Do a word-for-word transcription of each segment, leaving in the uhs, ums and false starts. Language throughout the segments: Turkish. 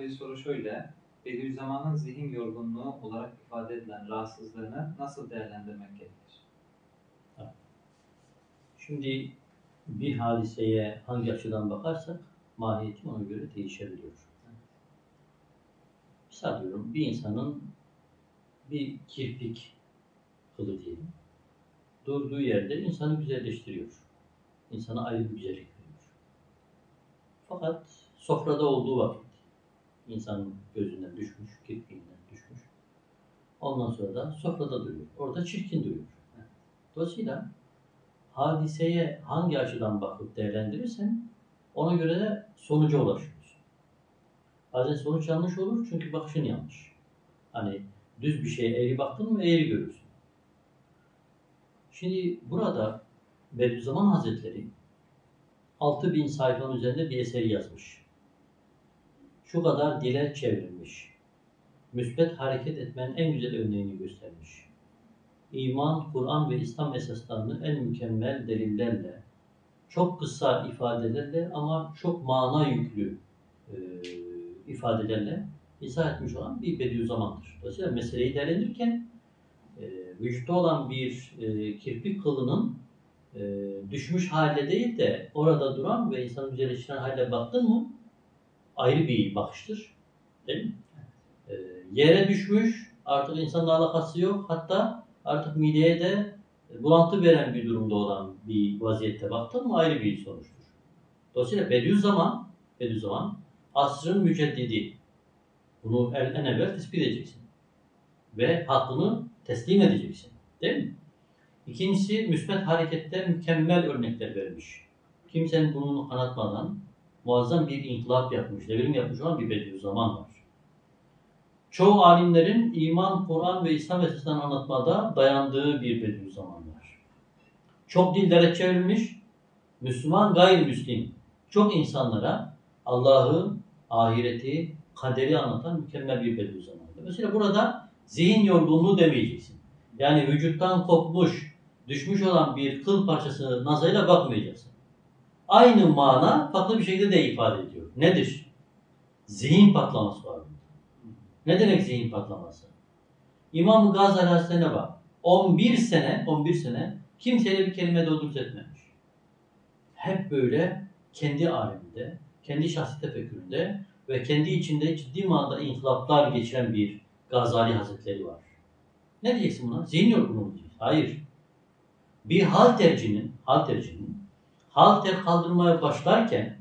ikinci soru şöyle. Bediüzzaman'ın zihin yorgunluğu olarak ifade edilen rahatsızlığını nasıl değerlendirmek gerekir? Şimdi bir hadiseye hangi açıdan bakarsak mahiyeti ona göre değişebiliyor. Misal diyorum, bir insanın bir kirpik kılı diyelim, durduğu yerde insanı güzelleştiriyor. İnsana ayrı bir güzellik veriyor. Fakat sofrada olduğu vakit insanın gözünden düşmüş, kirpiğinden düşmüş. Ondan sonra da sofrada duruyor. Orada çirkin duruyor. Dolayısıyla hadiseye hangi açıdan bakıp değerlendirirsen ona göre de sonuca ulaşıyorsun. Bazen sonuç yanlış olur çünkü bakışın yanlış. Hani düz bir şeye eğri baktın mı eğri görürsün. Şimdi burada Bediüzzaman Hazretleri altı bin sayfanın üzerinde bir eseri yazmış. Şu kadar dile çevrilmiş. Müsbet hareket etmenin en güzel örneğini göstermiş. İman, Kur'an ve İslam esaslarını en mükemmel delillerle, çok kısa ifadelerle ama çok mana yüklü e, ifadelerle izah etmiş olan bir Bediüzzaman'dır. Dolayısıyla meseleyi değerlendirirken e, vücutta olan bir e, kirpik kılının e, düşmüş halde değil de orada duran ve insanı güzelleştiren halde baktın mı ayrı bir bakıştır. Değil mi? E, yere düşmüş, artık insanla alakası yok. Hatta artık mideye de bulantı veren bir durumda olan bir vaziyette baktın mı ayrı bir sonuçtur. Dolayısıyla Bediüzzaman, Bediüzzaman asrın müceddidi. Bunu en evvel tespit edeceksin. Ve hakkını teslim edeceksin. Değil mi? İkincisi, müsbet harekette mükemmel örnekler vermiş. Kimsenin burnunu kanatmadan muazzam bir inkılap yapmış, devrim yapmış olan bir Bediüzzaman var. Çoğu alimlerin iman, Kur'an ve İslam esaslarını anlatmada dayandığı bir Bediüzzaman var. Çok dillere çevrilmiş, Müslüman, gayrimüslim, çok insanlara Allah'ı, ahireti, kaderi anlatan mükemmel bir Bediüzzaman. Mesela burada zihin yorgunluğu demeyeceksin. Yani vücuttan kopmuş, düşmüş olan bir kıl parçasını nazarıyla bakmayacaksın. Aynı mana farklı bir şekilde de ifade ediyor. Nedir? Zihin patlaması var. Ne demek zihin patlaması? İmam-ı Gazali Hazretleri'ne bak. on bir sene, on bir sene kimseyle bir kelime doğru etmemiş. Hep böyle kendi aleminde, kendi şahsi tefekküründe ve kendi içinde ciddi manada inkılaplar geçiren bir Gazali Hazretleri var. Ne diyeceksin buna? Zihin yorgunluğu diyeceksin. Hayır. Bir haltercinin, haltercinin halter kaldırmaya başlarken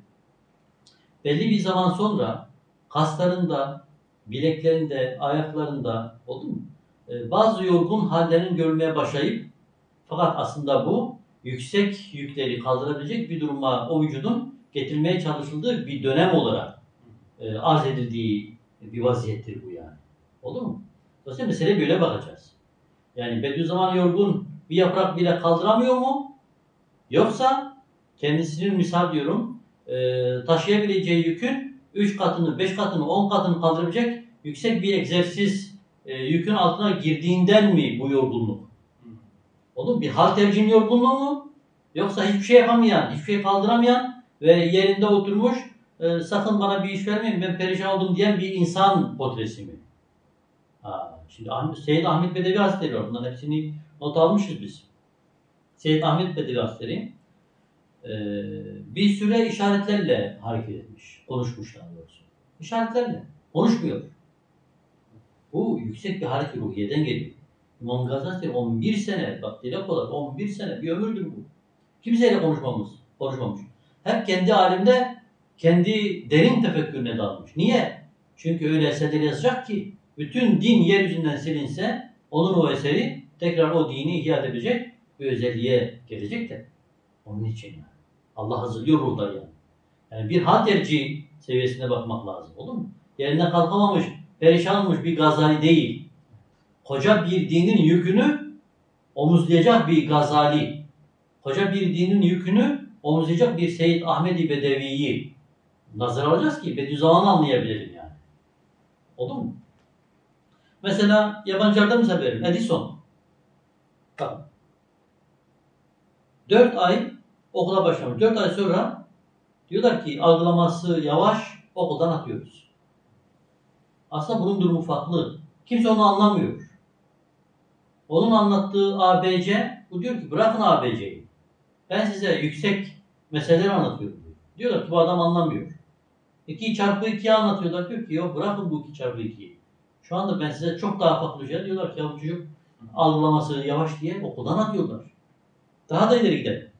belli bir zaman sonra kaslarında, bileklerinde, ayaklarında oldu mu? Ee, bazı yorgun hallerin görülmeye başlayıp fakat aslında bu yüksek yükleri kaldırabilecek bir duruma o vücudun getirilmeye çalışıldığı bir dönem olarak e, arz edildiği bir vaziyettir bu yani. Olur mu? Dolayısıyla meseleye böyle bakacağız. Yani Bediüzzaman yorgun bir yaprak bile kaldıramıyor mu? Yoksa kendisinin misal diyorum e, taşıyabileceği yükün üç katını, beş katını, on katını kaldırabilecek yüksek bir egzersiz e, yükün altına girdiğinden mi bu yorgunluk? Olur bir haltercinin yorgunluğu mu? Yoksa hiçbir şey yapamayan, hiçbir şey kaldıramayan ve yerinde oturmuş e, sakın bana bir iş vermeyin ben perişan oldum diyen bir insan portresi mi? Ha, şimdi Ahmet, Seyyid Ahmet Bedevi Hazretleri var. Bunların hepsini not almışız biz. Seyyid Ahmet Bedevi Hazretleri e, bir süre işaretlerle hareket etmiş. Konuşmuş daha doğrusu. İşaretlerle. Konuşmuyor. Bu yüksek bir hareket ruhiyeden geliyor. İmam Gazali on bir sene, bak dile kolay, on bir sene bir ömürdür bu. Kimseyle konuşmamız, konuşmamış. Hep kendi alemde, kendi derin tefekkürüne dalmış. Niye? Çünkü öyle eserleri yazacak ki bütün din yeryüzünden silinse onun o eseri tekrar o dini ihya edebilecek bir özelliğe gelecek de. Onun için yani. Allah hazırlıyor ruhları yani. Yani bir halterci seviyesine bakmak lazım. Olur mu? Yerinden kalkamamış, perişan olmuş bir Gazali değil. Koca bir dinin yükünü omuzlayacak bir Gazali. Koca bir dinin yükünü omuzlayacak bir Seyyid Ahmed-i Bedevi'yi nazar alacağız ki Bediüzzaman'ı anlayabilelim yani. Olur mu? Mesela yabancılarda mesela verelim. Edison. Bakın. Dört ay okula başlamış. Dört ay sonra diyorlar ki algılaması yavaş okuldan atıyoruz. Aslında bunun durumu farklı. Kimse onu anlamıyor. Onun anlattığı A B C, bu diyor ki bırakın A B C'yi. Ben size yüksek meseleler anlatıyorum diyor. Diyorlar ki bu adam anlamıyor. iki çarpı ikiyi anlatıyorlar. Diyor ki yok bırakın bu iki çarpı ikiyi. Şu anda ben size çok daha farklı şey diyorlar ki ya bu çocuk algılaması yavaş diye okuldan atıyorlar. Daha da ileri gidelim.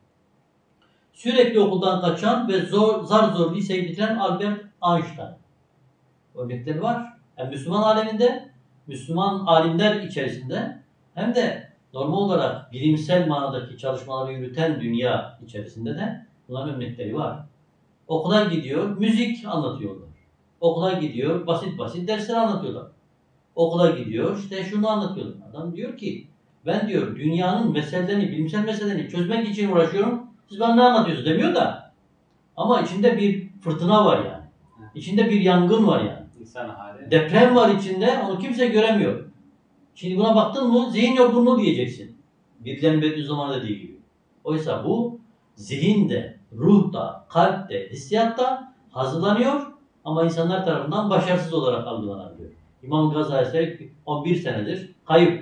Sürekli okuldan kaçan ve zor, zar zor liseyi bitiren Albert Einstein. Örnekleri var. Hem Müslüman aleminde, Müslüman alimler içerisinde hem de normal olarak bilimsel manadaki çalışmaları yürüten dünya içerisinde de bunların örnekleri var. Okula gidiyor, müzik anlatıyorlar. Okula gidiyor, basit basit dersler anlatıyorlar. Okula gidiyor, işte şunu anlatıyorlar. Adam diyor ki, ben diyor dünyanın meselelerini, bilimsel meselelerini çözmek için uğraşıyorum. Siz bana ne anlatıyorsunuz demiyor da. Ama içinde bir fırtına var yani. İçinde bir yangın var yani. İnsan hali. Deprem var içinde, onu kimse göremiyor. Şimdi buna baktın mı zihin yorgunluğu diyeceksin. Birilerinin Bediüzzaman dediği gibi. Oysa bu zihinde, ruhta, kalpte, hissiyatta hazırlanıyor ama insanlar tarafından başarısız olarak algılanabiliyor. İmam Gazali on bir senedir kayıp.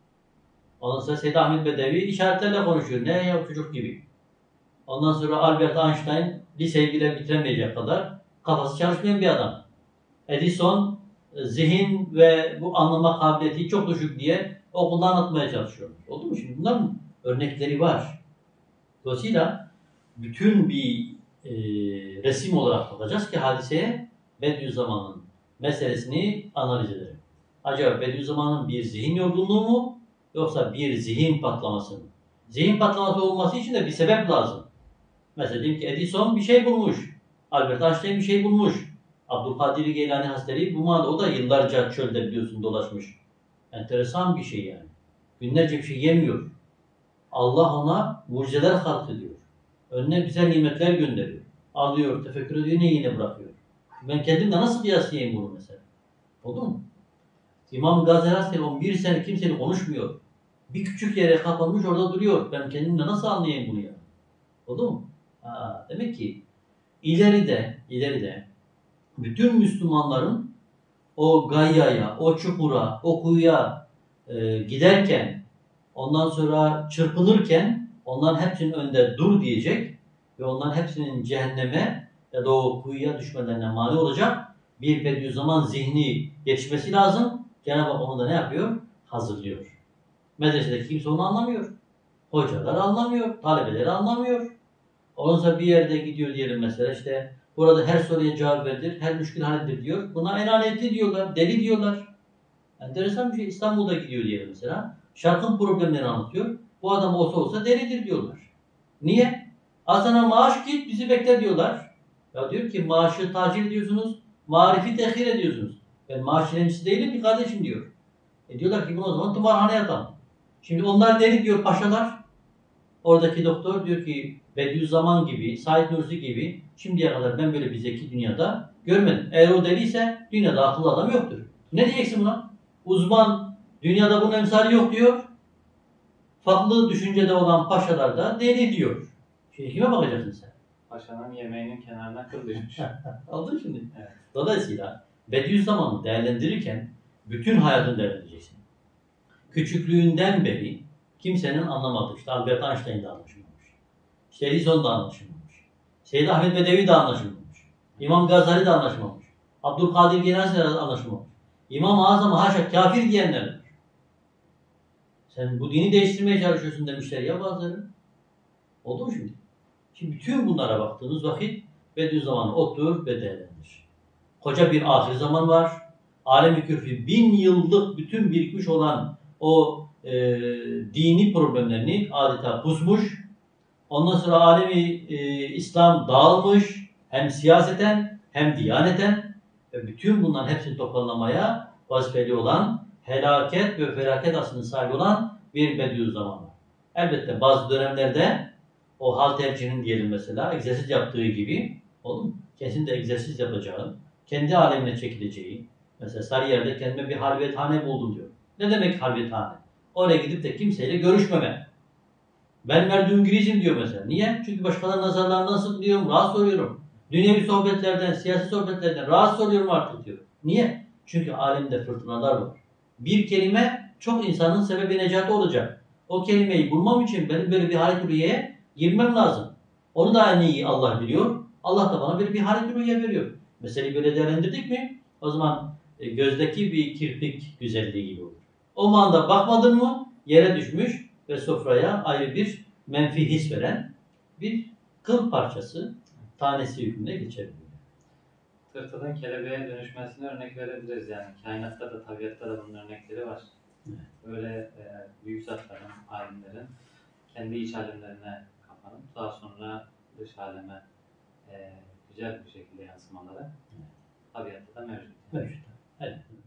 Ondan sonra Seyyid Ahmet Bedevi işaretlerle konuşuyor. Ne ya çocuk gibi. Ondan sonra Albert Einstein liseyi bile bitiremeyecek kadar kafası çalışmayan bir adam. Edison zihin ve bu anlama kabiliyeti çok düşük diye okulda anlatmaya çalışıyor. Oldu mu şimdi? Bunların örnekleri var. Dolayısıyla bütün bir e, resim olarak bakacağız ki hadiseye Bediüzzaman'ın meselesini analiz edelim. Acaba Bediüzzaman'ın bir zihin yorgunluğu mu yoksa bir zihin patlaması mı? Zihin patlaması olması için de bir sebep lazım. Mesela diyelim ki Edison bir şey bulmuş. Albert Einstein bir şey bulmuş. Abdülkadir Geylani Hazretleri bu manada o da yıllarca çölde biliyorsun dolaşmış. Enteresan bir şey yani. Günlerce bir şey yemiyor. Allah ona mucizeler halk ediyor. Önüne güzel nimetler gönderiyor. Alıyor, tefekkür ediyor, yine yine bırakıyor. Ben kendimle nasıl kıyaslayayım bunu mesela? Oldu mu? İmam Gazali Hazretleri on bir sene kimseyle konuşmuyor. Bir küçük yere kapanmış orada duruyor. Ben kendimle nasıl anlayayım bunu ya? Oldu mu? Ha, demek ki ileride, ileride bütün Müslümanların o gayyaya, o çukura, o kuyuya e, giderken, ondan sonra çırpınırken onların hepsinin önünde dur diyecek ve onların hepsinin cehenneme ya da o kuyuya düşmelerine mani olacak bir Bediüzzaman zihni yetişmesi lazım. Cenab-ı Hak onu da ne yapıyor? Hazırlıyor. Medresedeki kimse onu anlamıyor. Hocalar anlamıyor, talebeleri anlamıyor. Ondan sonra bir yerde gidiyor diyelim mesela işte burada her soruya cevap verilir, her müşkül halledilir diyor. Buna enaniyetli diyorlar, deli diyorlar. Enteresan bir şey. İstanbul'da gidiyor diyelim mesela. Şarkın problemlerini anlatıyor. Bu adam olsa olsa delidir diyorlar. Niye? Al sana maaş git bizi bekle diyorlar. Ya diyor ki maaşı tacil ediyorsunuz, marifi tehir ediyorsunuz. Ben maaş dilencisi değilim ki kardeşim diyor. E diyorlar ki bunu o zaman tımarhaneye atalım. Şimdi onlar deli diyor paşalar. Oradaki doktor diyor ki Bediüzzaman gibi, Said Nursi gibi şimdiye kadar ben böyle bir zeki dünyada görmedim. Eğer o deliyse dünyada akıllı adam yoktur. Ne diyeceksin buna? Uzman dünyada bunun emsali yok diyor. Farklı düşüncede olan paşalar da deli diyor. Şimdi kime bakacaksın sen? Paşanın yemeğinin kenarına kıl düşmüş. Aldın şimdi. Evet. Dolayısıyla Bediüzzaman'ı değerlendirirken bütün hayatını değerlendireceksin. Küçüklüğünden beri kimsenin anlamadığı, işte Albert Einstein de anlaşılmamış. İşte Edison da anlaşılmamış. Seyyid Ahmet Bedevi de anlaşılmamış. İmam Gazali de anlaşılmamış. Abdülkadir Geylani de anlaşılmamış. İmam-ı Azam'a haşa kafir diyenler var. Sen bu dini değiştirmeye çalışıyorsun demişler ya bazıları. Oldu mu şimdi? Şimdi bütün bunlara baktığınız vakit Bediüzzaman'ı otur ve değerlendir. Koca bir ahir zaman var. Alem-i küfrü bin yıllık bütün birikmiş olan o e, dini problemlerini adeta kusmuş. Ondan sonra alemi e, İslam dağılmış. Hem siyaseten hem diyaneten. Ve bütün bunların hepsini toparlamaya vazifeli olan, helaket ve felaket aslında sahibi olan bir Bediüzzaman var. Elbette bazı dönemlerde o hal tercihinin diyelim mesela egzersiz yaptığı gibi oğlum kesin de egzersiz yapacağı, kendi alemine çekileceği. Mesela Sarıyer'de kendime bir halvethane buldum diyor. Ne demek halvethane? Oraya gidip de kimseyle görüşmeme. Ben merdüngürizm diyor mesela. Niye? Çünkü başkalarının nazarlarından sıkılıyorum, rahatsız oluyorum. Dünyevi sohbetlerden, siyasi sohbetlerden rahatsız oluyorum artık diyor. Niye? Çünkü alemde fırtınalar var. Bir kelime çok insanın sebebi necati olacak. O kelimeyi bulmam için benim böyle bir hal-i rüyeye girmem lazım. Onu da en iyi Allah biliyor. Allah da bana böyle bir hal-i rüya veriyor. Meseleyi böyle değerlendirdik mi? O zaman e, gözdeki bir kirpik güzelliği gibi olur. O anda bakmadın mı yere düşmüş ve sofraya ayrı bir menfi his veren bir kıl parçası, tanesi hükmüne geçebiliyor. Tırtılın kelebeğe dönüşmesine örnek verebiliriz yani. Kainatta da tabiatta da bunun örnekleri var. Evet. Böyle e, büyük zatların, alimlerin kendi iç alemlerine kapanıp daha sonra dış aleme e, güzel bir şekilde yansımaları Evet. tabiatta da mevcut. Mevcut. Evet.